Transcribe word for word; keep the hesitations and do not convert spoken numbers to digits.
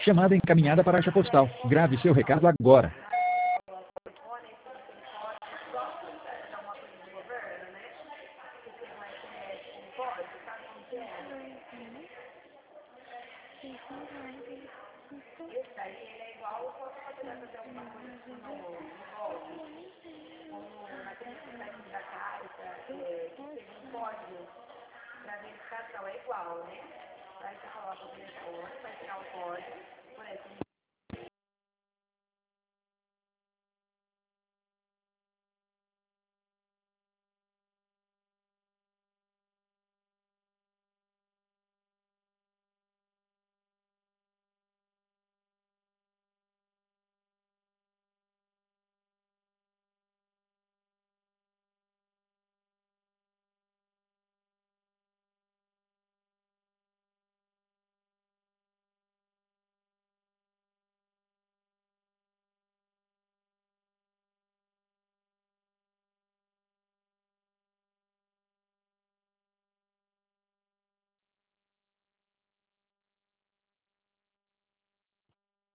Chamada encaminhada para a caixa postal. Grave seu recado agora. Esse daí ele é igual quando você vai fazer alguma coisa assim no golpe, como naquele site da Caixa, que tem um código para verificação, é igual, né? Aí você coloca o telefone, vai tirar o código, por exemplo,